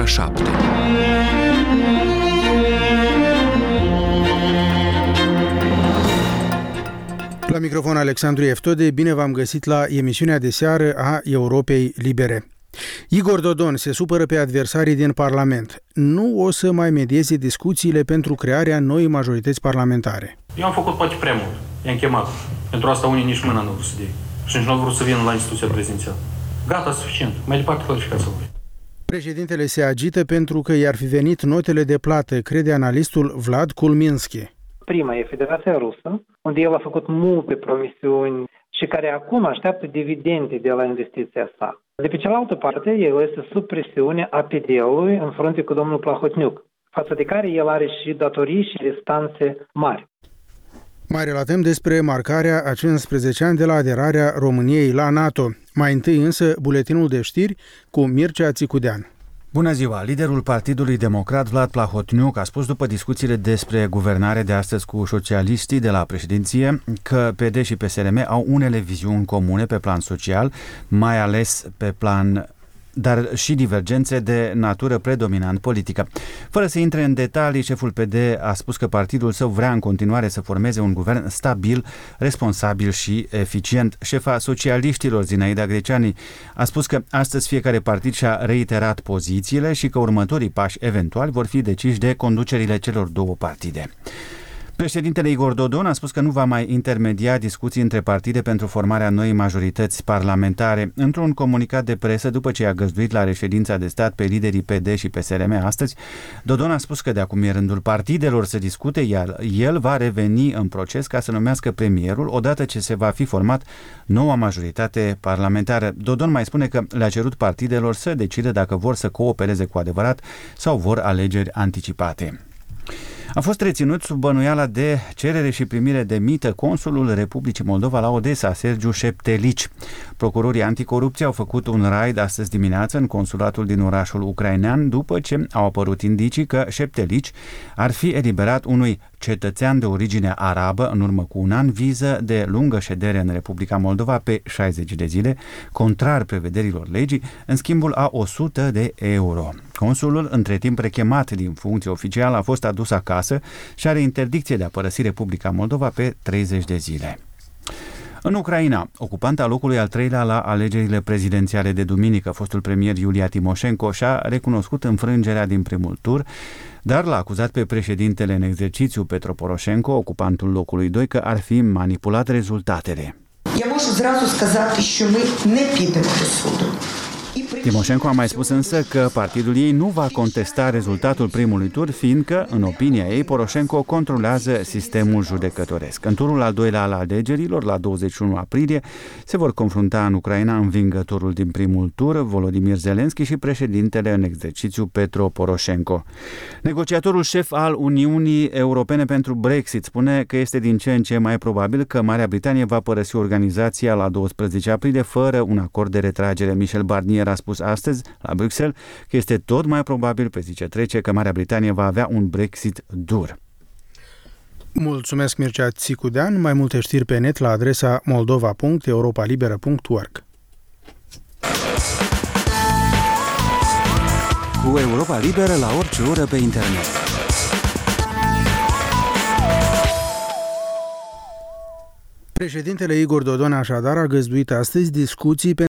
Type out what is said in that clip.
7. La microfon Alexandru Eftode, bine v-am găsit la emisiunea de seară a Europei Libere. Igor Dodon se supără pe adversarii din Parlament. Nu o să mai medieze discuțiile pentru crearea noii majorități parlamentare. Eu am făcut poate prea mult. I-am chemat. Pentru asta unii nici mâna nu vrut să dea. Și nici nu au vrut să vină la instituția prezidențială. Gata, suficient. Mai departe clarificația lui. Președintele se agită pentru că i-ar fi venit notele de plată, crede analistul Vlad Kulminski. Prima e Federația Rusă, unde el a făcut multe promisiuni și care acum așteaptă dividende de la investiția sa. De pe cealaltă parte, el este sub presiune a PD-ului în frunte cu domnul Plahotniuc, față de care el are și datorii și restanțe mari. Mai relatăm despre marcarea a 15 ani de la aderarea României la NATO. Mai întâi însă buletinul de știri cu Mircea Țicudean. Bună ziua! Liderul Partidului Democrat, Vlad Plahotniuc, a spus după discuțiile despre guvernare de astăzi cu socialiștii de la președinție că PD și PSRM au unele viziuni comune pe plan social, mai ales pe plan dar și divergențe de natură predominant politică. Fără să intre în detalii, șeful PD a spus că partidul său vrea în continuare să formeze un guvern stabil, responsabil și eficient. Șefa socialiștilor, Zinaida Greceani, a spus că astăzi fiecare partid și-a reiterat pozițiile și că următorii pași eventuali vor fi deciși de conducerile celor două partide. Președintele Igor Dodon a spus că nu va mai intermedia discuții între partide pentru formarea noii majorități parlamentare. Într-un comunicat de presă, după ce a găzduit la reședința de stat pe liderii PD și PSRM astăzi, Dodon a spus că de acum e rândul partidelor să discute, iar el va reveni în proces ca să numească premierul odată ce se va fi format noua majoritate parlamentară. Dodon mai spune că le-a cerut partidelor să decidă dacă vor să coopereze cu adevărat sau vor alegeri anticipate. A fost reținut sub bănuiala de cerere și primire de mită consulul Republicii Moldova la Odessa, Sergiu Șeptelici. Procurorii anticorupție au făcut un raid astăzi dimineață în consulatul din orașul ucrainean după ce au apărut indicii că Șeptelici ar fi eliberat unui cetățean de origine arabă în urmă cu un an viză de lungă ședere în Republica Moldova pe 60 de zile, contrar prevederilor legii, în schimbul a 100 de euro. Consulul, între timp rechemat din funcție oficială, a fost adus acasă și are interdicție de a părăsi Republica Moldova pe 30 de zile. În Ucraina, ocupanta locului al treilea la alegerile prezidențiale de duminică, fostul premier Iulia Timoșenko și-a recunoscut înfrângerea din primul tur, dar l-a acuzat pe președintele în exercițiu Petro Poroșenko, ocupantul locului 2, că ar fi manipulat rezultatele. Timoșenko a mai spus însă că partidul ei nu va contesta rezultatul primului tur, fiindcă, în opinia ei, Poroșenko controlează sistemul judecătoresc. În turul al doilea al alegerilor, la 21 aprilie, se vor confrunta în Ucraina învingătorul din primul tur, Volodymyr Zelensky, și președintele în exercițiu Petro Poroșenko. Negociatorul șef al Uniunii Europene pentru Brexit spune că este din ce în ce mai probabil că Marea Britanie va părăsi organizația la 12 aprilie fără un acord de retragere. Michel Barnier a spus astăzi la Bruxelles că este tot mai probabil pe zi ce trece că Marea Britanie va avea un Brexit dur. Mulțumesc, Mircea Țicudean. Mai multe știri pe net la adresa moldova.europalibera.org. Cu Europa Liberă la orice oră pe internet. Președintele Igor Dodon așadar a găzduit astăzi discuții